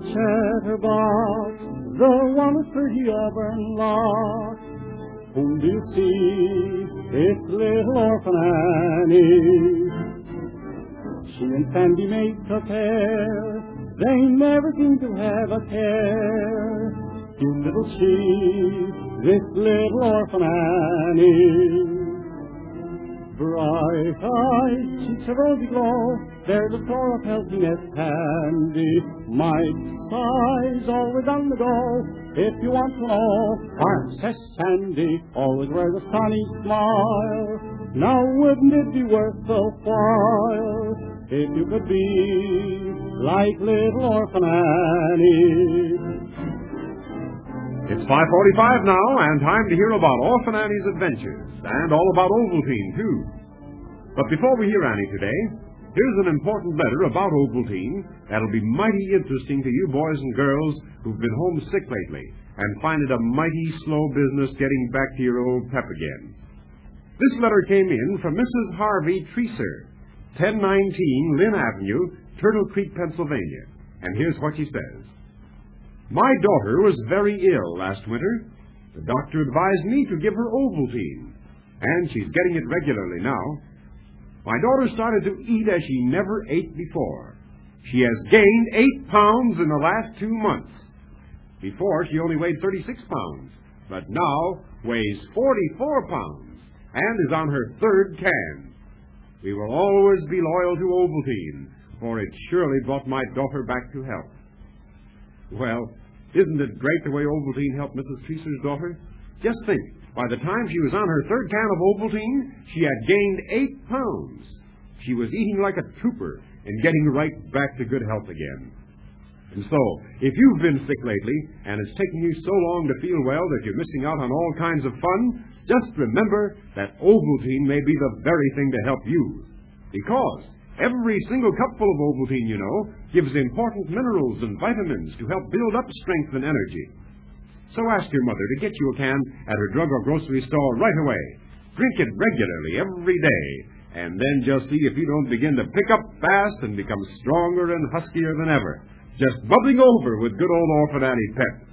chatterbox, the one with pretty auburn locks. Whom do you see? It's little orphan Annie. She and Sandy make a pair. They never seem to have a care. You little sheep, this little orphan Annie. Bright-eyed, cheeks of rosy glow, there's a store of healthiness handy. Mike's size, always on the go. If you want to know, Princess Sandy always wears a sunny smile. Now wouldn't it be worth the while if you could be like little orphan Annie? It's 5:45 now, and time to hear about Orphan Annie's adventures, and all about Ovaltine, too. But before we hear Annie today, here's an important letter about Ovaltine that'll be mighty interesting to you boys and girls who've been homesick lately and find it a mighty slow business getting back to your old pep again. This letter came in from Mrs. Harvey Treaser, 1019 Lynn Avenue, Turtle Creek, Pennsylvania. And here's what she says. My daughter was very ill last winter. The doctor advised me to give her Ovaltine, and she's getting it regularly now. My daughter started to eat as she never ate before. She has gained 8 pounds in the last 2 months. Before, she only weighed 36 pounds, but now weighs 44 pounds and is on her 3rd can. We will always be loyal to Ovaltine, for it surely brought my daughter back to health. Well, isn't it great the way Ovaltine helped Mrs. Treaser's daughter? Just think, by the time she was on her 3rd can of Ovaltine, she had gained 8 pounds. She was eating like a trooper and getting right back to good health again. And so, if you've been sick lately and it's taken you so long to feel well that you're missing out on all kinds of fun, just remember that Ovaltine may be the very thing to help you. Because every single cupful of Ovaltine, you know, gives important minerals and vitamins to help build up strength and energy. So ask your mother to get you a can at her drug or grocery store right away. Drink it regularly every day, and then just see if you don't begin to pick up fast and become stronger and huskier than ever, just bubbling over with good old Orphan Annie pep.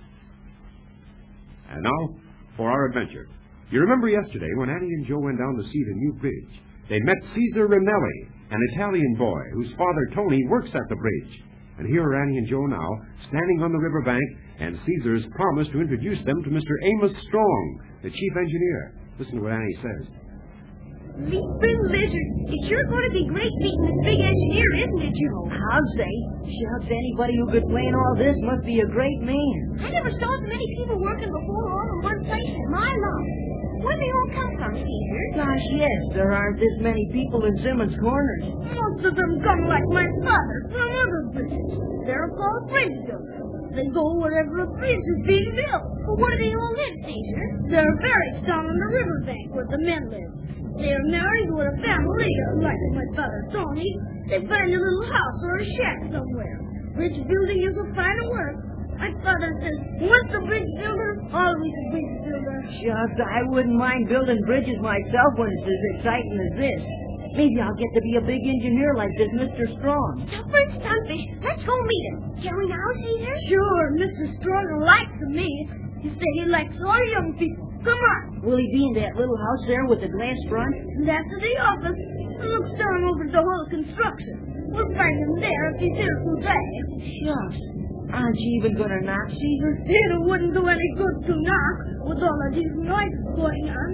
And now for our adventure. You remember yesterday when Annie and Joe went down to see the new bridge. They met Caesar Rinelli, an Italian boy whose father, Tony, works at the bridge. And here are Annie and Joe now, standing on the riverbank, and Caesar's promised to introduce them to Mr. Amos Strong, the chief engineer. Listen to what Annie says. Leaping lizard, it's sure going to be great meeting this big engineer, isn't it, Joe? I'll say. Shucks, anybody who could plan all this must be a great man. I never saw so many people working before all in one place in my life. Where do they all come from, Caesar? Gosh, yes, there aren't this many people in Simmons Corners. Most of them come like my father from other bridges. They're called bridge builders. They go wherever a bridge is being built. But where do they all live, Caesar? They're buried down on the riverbank where the men live. They are married with a family, like my father Tony. They find a little house or a shack somewhere. Bridge building is a fine work. My father says, once a bridge builder, always a bridge builder. Shucks, I wouldn't mind building bridges myself when it's as exciting as this. Maybe I'll get to be a big engineer like this Mr. Strong. Stubborn Sunfish, let's go meet him. Can we now, Caesar? Sure, Mr. Strong likes me. He said he likes all young people. Come on. Will he be in that little house there with the glass front? That's the office. It looks down over the whole construction. We'll find him there if he's here today. Shucks. Aren't you even going to knock, Caesar? It wouldn't do any good to knock with all of these noises going on.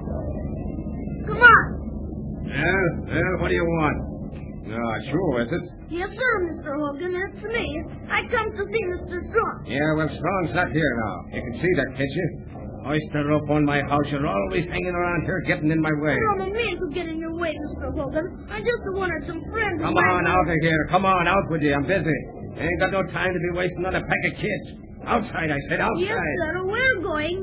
Come on. Well, what do you want? Sure, is it? Yes, sir, Mr. Hogan, it's me. I come to see Mr. Strong. Yeah, well, Strong's not here now. You can see that, can't you? Oyster up on my house. You're always hanging around here getting in my way. I don't mean to get in your way, Mr. Hogan. I just wanted some friends. Come on out of here. Come on out with you. I'm busy. Ain't got no time to be wasting on a pack of kids. Outside, I said, outside. Yes, sir, we're going.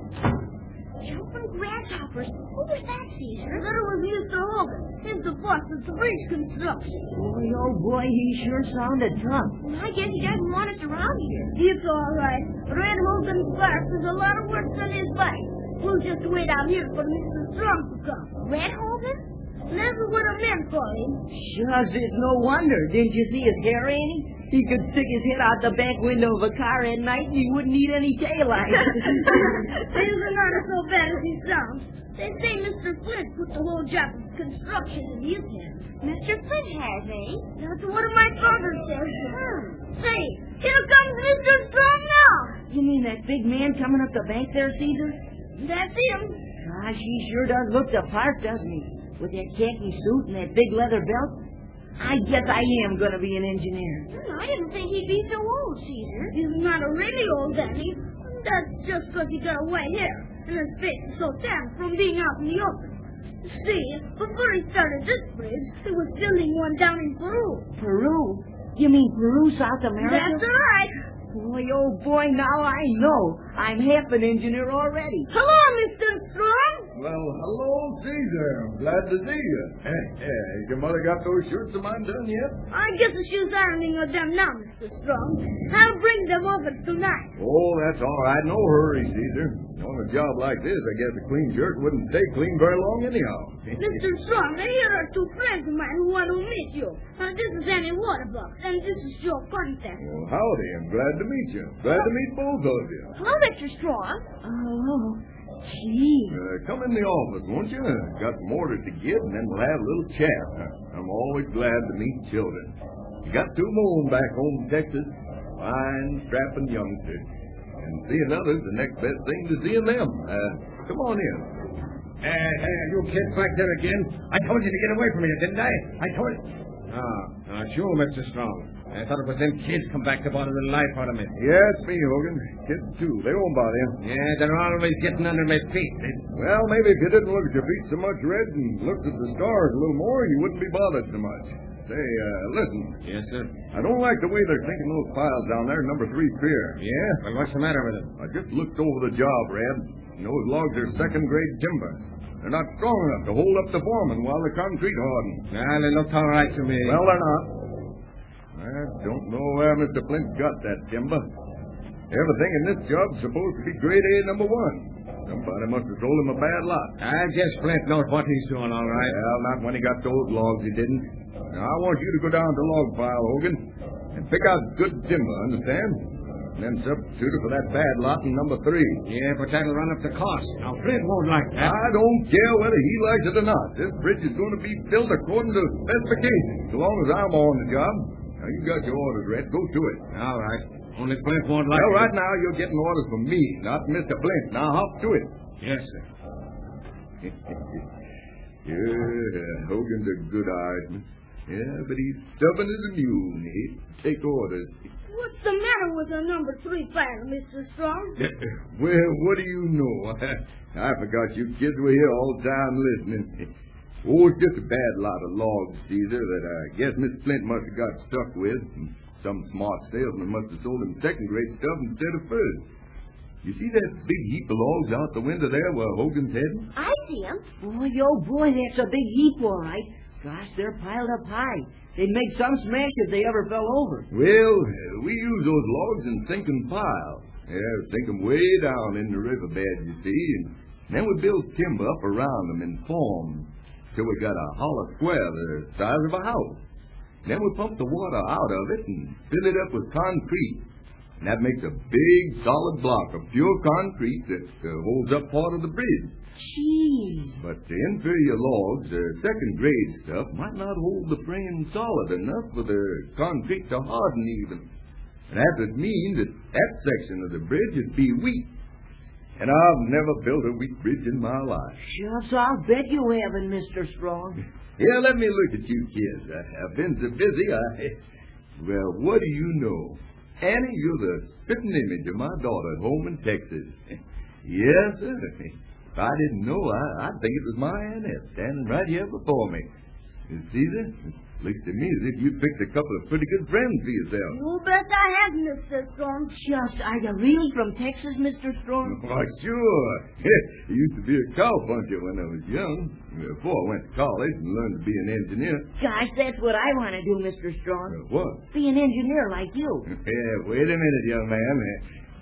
Jumping grasshoppers. Who was that, Caesar? That was Mr. Hogan. He's the boss of the bridge construction. Boy, oh boy, he sure sounded tough. Well, I guess he doesn't want us around here. It's all right. Red Hogan's boss has a lot of work on his bike. We'll just wait out here for Mr. Strong to come. Red Hogan? And that's what a man call him. Shucks, it's no wonder. Didn't you see his hair, Annie? He could stick his head out the back window of a car at night and he wouldn't need any taillight. Things are not so bad as he sounds. They say Mr. Flint put the whole job of construction in his hands. Mr. Flint has, eh? That's what my father says. Say, here comes Mr. Strong now. You mean that big man coming up the bank there, Caesar? That's him. Gosh, he sure does look the part, doesn't he? With that khaki suit and that big leather belt. I guess I am going to be an engineer. I didn't think he'd be so old, Caesar. He's not a really old Danny. That's just because he got white hair. And his face is so tan from being out in the open. See, before he started this bridge, he was building one down in Peru. Peru? You mean Peru, South America? That's right. Boy, oh boy, now I know. I'm half an engineer already. Hello, Mr. Strong. Well, hello, Caesar. I'm glad to see you. Has your mother got those shirts of mine done yet? I guess she's ironing them now, Mr. Strong. I'll bring them over tonight. Oh, that's all right. No hurry, Caesar. On a job like this, I guess a clean shirt wouldn't stay clean very long anyhow. Mr. Strong, here are two friends of mine who want to meet you. This is Annie Waterbuck, and this is Joe Contact. Well, howdy. I'm glad to meet you. Glad to meet both of you. Hello, Mr. Strong. Oh, gee. Come in the office, won't you? Got some orders to give, and then we'll have a little chat. I'm always glad to meet children. You got two more back home in Texas. Fine, strapping youngsters. And seeing others, the next best thing to seeing them. Come on in. Hey, you kids back there again? I told you to get away from me, didn't I? I told you. Sure, Mr. Strong. I thought it was them kids come back to bother the life out of me. Yeah, it's me, Hogan. Kids, too. They won't bother you. Yeah, they're always getting under my feet. Well, maybe if you didn't look at your feet so much, Red, and looked at the stars a little more, you wouldn't be bothered so much. Say, listen. Yes, sir. I don't like the way they're sinking those piles down there in number 3 pier. Yeah? Well, what's the matter with them? I just looked over the job, Red. Those logs are second-grade timber. They're not strong enough to hold up the foreman while the concrete hardens. Well, they looked all right to me. Well, they're not. I don't know where Mr. Flint got that timber. Everything in this job's supposed to be grade A number 1. Somebody must have sold him a bad lot. I guess Flint knows what he's doing, all right. Well, not when he got those logs, he didn't. Now, I want you to go down to log pile, Hogan, and pick out good timber, understand? And then substitute it for that bad lot in number 3. Yeah, but that'll run up the cost. Now, Flint won't like that. I don't care whether he likes it or not. This bridge is going to be built according to specifications, so long as I'm on the job. Now, you got your orders, Red. Go to it. All right. Only Flint won't like well, it. Right now, you're getting orders from me, not Mr. Flint. Now, hop to it. Yes, sir. Yeah, Hogan's a good argument. Yeah, but he's stubborn as a mule. He'd take orders. What's the matter with the number 3 file, Mr. Strong? Well, what do you know? I forgot you kids were here all the time listening. Oh, it's just a bad lot of logs, Caesar, that I guess Miss Flint must have got stuck with. And some smart salesman must have sold him second-grade stuff instead of first. You see that big heap of logs out the window there where Hogan's heading? I see him. Boy, oh boy, that's a big heap, all right. Gosh, they're piled up high. They'd make some smash if they ever fell over. Well, we use those logs in sinking piles. Yeah, sink them way down in the riverbed, you see, and then we build timber up around them in form till we got a hollow square the size of a house. Then we pump the water out of it and fill it up with concrete. And that makes a big, solid block of pure concrete that holds up part of the bridge. Gee. But the inferior logs, second-grade stuff, might not hold the frame solid enough for the concrete to harden even. And that would mean that section of the bridge would be weak. And I've never built a weak bridge in my life. Shucks, I'll bet you haven't, Mr. Strong. Yeah, let me look at you kids. I've been so busy, Well, what do you know? Annie, you're the spitting image of my daughter at home in Texas. Yes, sir. If I didn't know, I'd think it was my Annette standing right here before me. Caesar, looks to me as if you picked a couple of pretty good friends for yourself. You bet I have, Mr. Strong. Shucks, are you really from Texas, Mr. Strong? Why, sure. I used to be a cowpuncher when I was young, before I went to college and learned to be an engineer. Gosh, that's what I want to do, Mr. Strong. What? Be an engineer like you. Yeah, wait a minute, young man.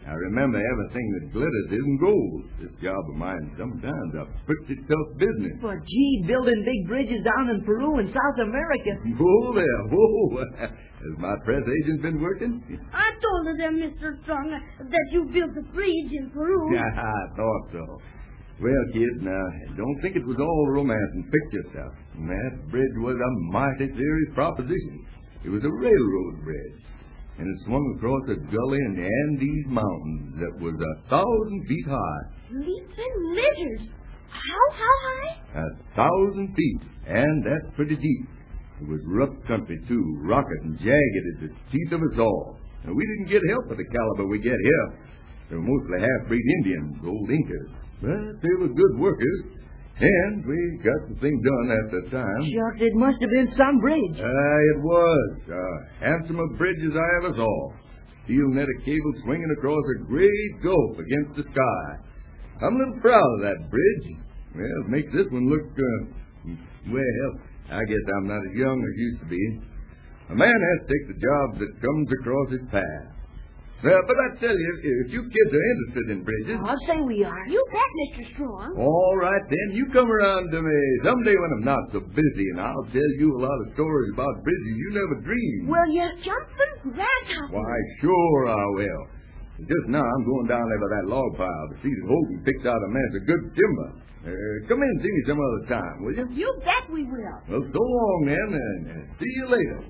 I remember everything that glitters isn't gold. This job of mine sometimes a pretty tough business. But, gee, building big bridges down in Peru and South America. Whoa there, whoa. Has my press agent been working? I told them, Mr. Strong, that you built a bridge in Peru. Yeah, I thought so. Well, kids, now, don't think it was all romance and picture stuff. That bridge was a mighty serious proposition. It was a railroad bridge, and it swung across a gully in the Andes Mountains that was 1,000 feet high. Leaps and measures. How high? 1,000 feet, and that's pretty deep. It was rough country, too, rocket and jagged as the teeth of us all. And we didn't get help of the caliber we get here. They were mostly half-breed Indians, old Incas. But they were good workers, and we got the thing done at the time. Shucks, it must have been some bridge. It was. Handsomer bridge as I ever saw. Steel netted cable swinging across a great gulf against the sky. I'm a little proud of that bridge. Well, it makes this one look, well, I guess I'm not as young as used to be. A man has to take the job that comes across his path. But I tell you, if you kids are interested in bridges... I'll say we are. You bet, Mr. Strong. All right, then. You come around to me someday when I'm not so busy, and I'll tell you a lot of stories about bridges you never dreamed. Well, you're jumping grasshopper. Why, sure I will. Just now I'm going down there by that log pile to see that Hogan picks out a mess of good timber. Come in and see me some other time, will you? You bet we will. Well, so long, then, and see you later.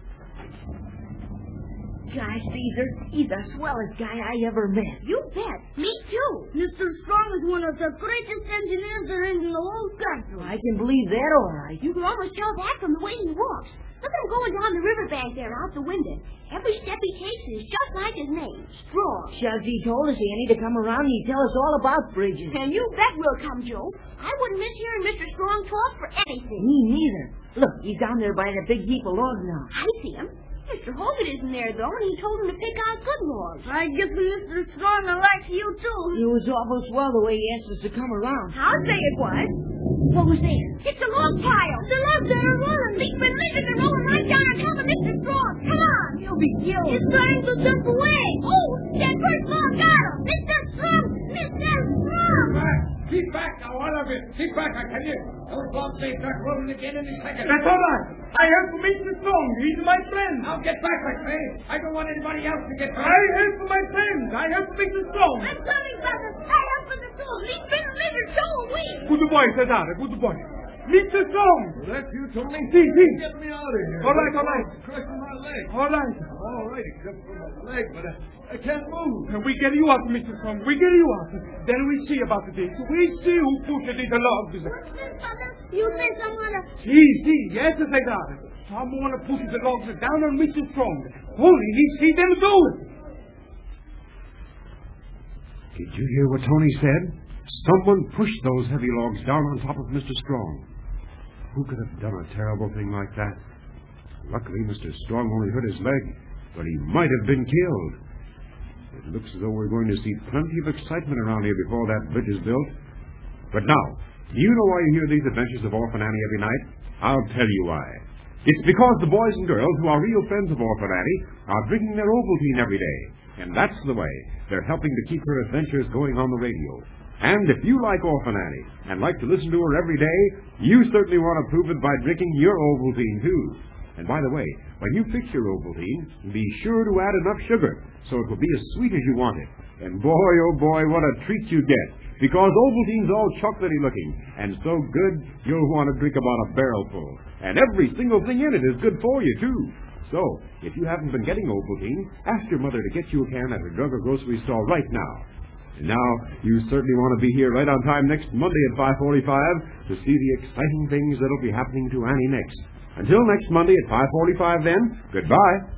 Gosh, Caesar, he's the swellest guy I ever met. You bet. Me too. Mr. Strong is one of the greatest engineers there is in the whole country. I can believe that, all right. You can almost tell that from the way he walks. Look at him going down the riverbank there out the window. Every step he takes is just like his name, Strong. Shucks, he told us, Annie, to come around and he'd tell us all about bridges. And you bet we'll come, Joe. I wouldn't miss hearing Mr. Strong talk for anything. Me neither. Look, he's down there by the big heap of logs now. I see him. Mr. Hogan isn't there, though, and he told him to pick out good logs. I guess Mr. Strong likes you, too. It was awful swell the way he asked us to come around. I'll say it was. What was there? It's a log pile. The logs are rolling. Leaping, leaping, and rolling right down on top of Mr. Strong. Come on. You'll be killed. It's trying to jump away. Oh, that first log got him. Mr. Strong! Mr. Strong! Keep back now, all of you. Keep back, I tell you. Those logs may start rolling again in a second. That's all right. I have to meet Mr. Strong. He's my friend. Now get back, I say. I don't want anybody else to get back. I have for my friend. I have to meet Mr. Strong. I'm coming, brother. I have for the Strong. Leaping, leaping, so are we. Good boy, Cesare. Good boy. Mr. Strong. That's you, Tony. See. Get me out of here. All right. Crushing my leg. All right. All right, except for my leg, but I can't move. We get you out, Mr. Strong. We get you out. Then we see about the date. We see who pushed it in the logs. What's this, brother? You say someone else. See. Yes, Cesare. Someone pushes the logs down on Mr. Strong. Only he see them do it. Did you hear what Tony said? Someone pushed those heavy logs down on top of Mr. Strong. Who could have done a terrible thing like that? Luckily, Mr. Strong only hurt his leg, but he might have been killed. It looks as though we're going to see plenty of excitement around here before that bridge is built. But now, do you know why you hear these adventures of Orphan Annie every night? I'll tell you why. It's because the boys and girls who are real friends of Orphan Annie are drinking their Ovaltine every day. And that's the way they're helping to keep her adventures going on the radio. And if you like Orphan Annie and like to listen to her every day, you certainly want to prove it by drinking your Ovaltine, too. And by the way, when you fix your Ovaltine, be sure to add enough sugar so it will be as sweet as you want it. And boy, oh boy, what a treat you get. Because Ovaltine's all chocolatey looking and so good, you'll want to drink about a barrel full. And every single thing in it is good for you, too. So, if you haven't been getting Ovaltine, ask your mother to get you a can at her drug or grocery store right now. And now, you certainly want to be here right on time next Monday at 5:45 to see the exciting things that'll be happening to Annie next. Until next Monday at 5:45 then, goodbye.